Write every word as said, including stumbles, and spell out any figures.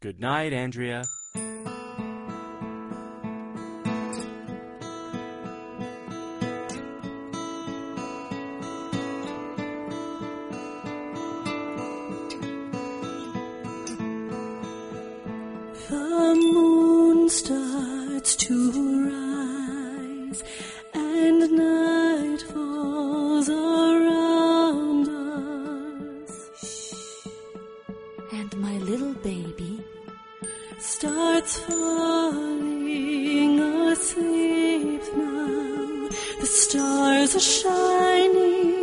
Good night, Andrea. The moon starts to rise, and night falls around us. And my little baby starts falling asleep now. The stars are shining